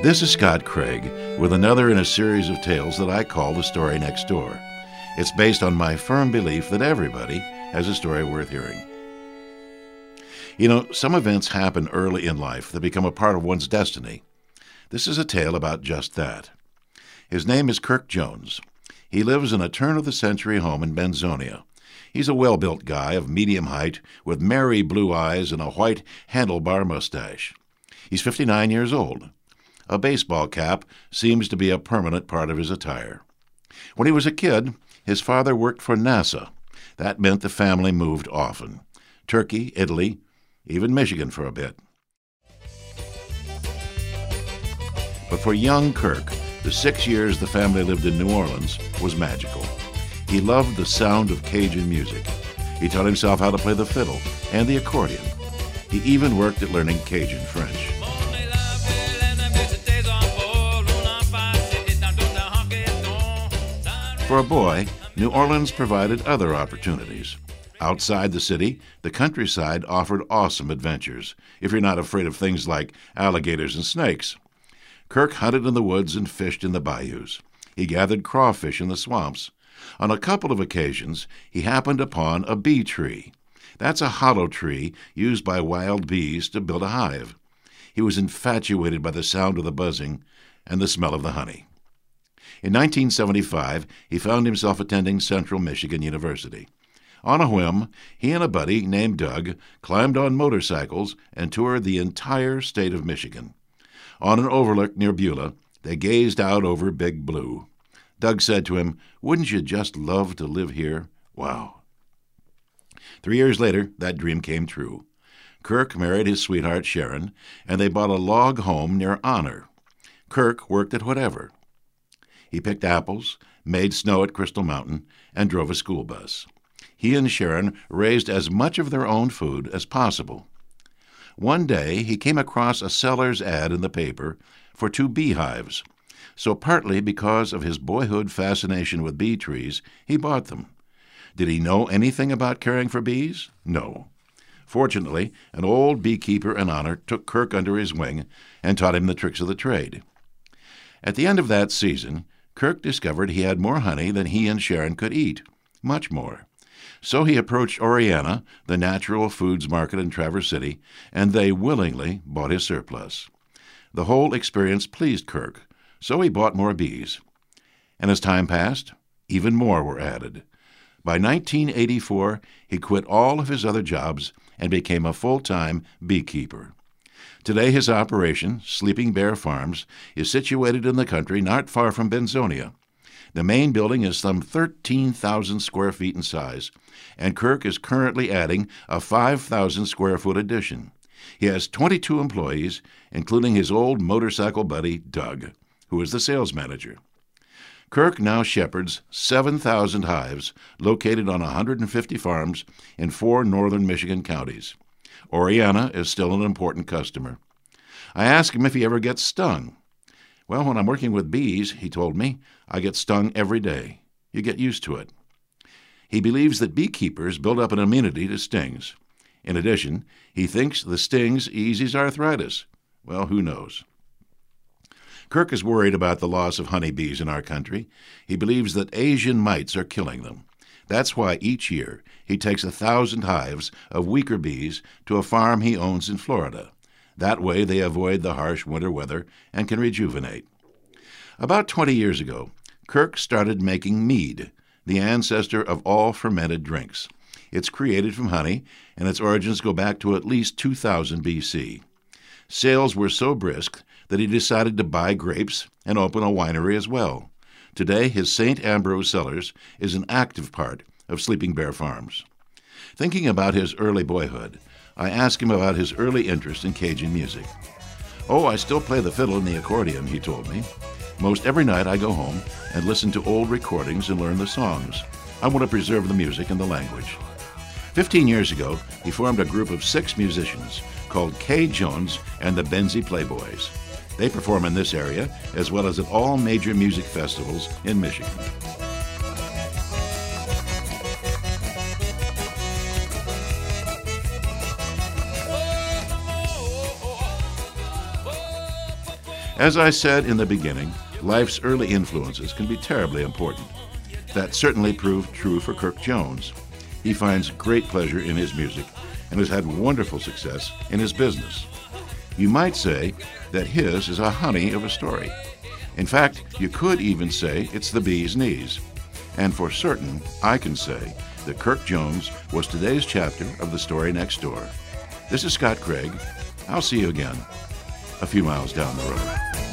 This is Scott Craig with another in a series of tales that I call The Story Next Door. It's based on my firm belief that everybody has a story worth hearing. You know, some events happen early in life that become a part of one's destiny. This is a tale about just that. His name is Kirk Jones. He lives in a turn-of-the-century home in Benzonia. He's a well-built guy of medium height with merry blue eyes and a white handlebar mustache. He's 59 years old. A baseball cap seems to be a permanent part of his attire. When he was a kid, his father worked for NASA. That meant the family moved often. Turkey, Italy, even Michigan for a bit. But for young Kirk, the 6 years the family lived in New Orleans was magical. He loved the sound of Cajun music. He taught himself how to play the fiddle and the accordion. He even worked at learning Cajun French. For a boy, New Orleans provided other opportunities. Outside the city, the countryside offered awesome adventures, if you're not afraid of things like alligators and snakes. Kirk hunted in the woods and fished in the bayous. He gathered crawfish in the swamps. On a couple of occasions, he happened upon a bee tree. That's a hollow tree used by wild bees to build a hive. He was infatuated by the sound of the buzzing and the smell of the honey. In 1975, he found himself attending Central Michigan University. On a whim, he and a buddy named Doug climbed on motorcycles and toured the entire state of Michigan. On an overlook near Beulah, they gazed out over Big Blue. Doug said to him, "Wouldn't you just love to live here? Wow." 3 years later, that dream came true. Kirk married his sweetheart Sharon, and they bought a log home near Honor. Kirk worked at whatever. He picked apples, made snow at Crystal Mountain, and drove a school bus. He and Sharon raised as much of their own food as possible. One day he came across a seller's ad in the paper for 2 beehives. So partly because of his boyhood fascination with bee trees, he bought them. Did he know anything about caring for bees? No. Fortunately, an old beekeeper in Honor took Kirk under his wing and taught him the tricks of the trade. At the end of that season, Kirk discovered he had more honey than he and Sharon could eat, much more. So he approached Oriana, the natural foods market in Traverse City, and they willingly bought his surplus. The whole experience pleased Kirk, so he bought more bees. And as time passed, even more were added. By 1984, he quit all of his other jobs and became a full-time beekeeper. Today his operation, Sleeping Bear Farms, is situated in the country not far from Benzonia. The main building is some 13,000 square feet in size, and Kirk is currently adding a 5,000-square-foot addition. He has 22 employees, including his old motorcycle buddy, Doug, who is the sales manager. Kirk now shepherds 7,000 hives located on 150 farms in 4 northern Michigan counties. Oriana is still an important customer. I asked him if he ever gets stung. "Well, when I'm working with bees," he told me, "I get stung every day. You get used to it." He believes that beekeepers build up an immunity to stings. In addition, he thinks the stings ease his arthritis. Well, who knows? Kirk is worried about the loss of honeybees in our country. He believes that Asian mites are killing them. That's why each year he takes 1,000 hives of weaker bees to a farm he owns in Florida. That way they avoid the harsh winter weather and can rejuvenate. About 20 years ago, Kirk started making mead, the ancestor of all fermented drinks. It's created from honey, and its origins go back to at least 2000 BC. Sales were so brisk that he decided to buy grapes and open a winery as well. Today, his St. Ambrose Cellars is an active part of Sleeping Bear Farms. Thinking about his early boyhood, I asked him about his early interest in Cajun music. "Oh, I still play the fiddle and the accordion," he told me. "Most every night I go home and listen to old recordings and learn the songs. I want to preserve the music and the language." 15 years ago, he formed a group of 6 musicians called K. Jones and the Benzie Playboys. They perform in this area as well as at all major music festivals in Michigan. As I said in the beginning, life's early influences can be terribly important. That certainly proved true for Kirk Jones. He finds great pleasure in his music and has had wonderful success in his business. You might say that his is a honey of a story. In fact, you could even say it's the bee's knees. And for certain, I can say that Kirk Jones was today's chapter of The Story Next Door. This is Scott Craig. I'll see you again a few miles down the road.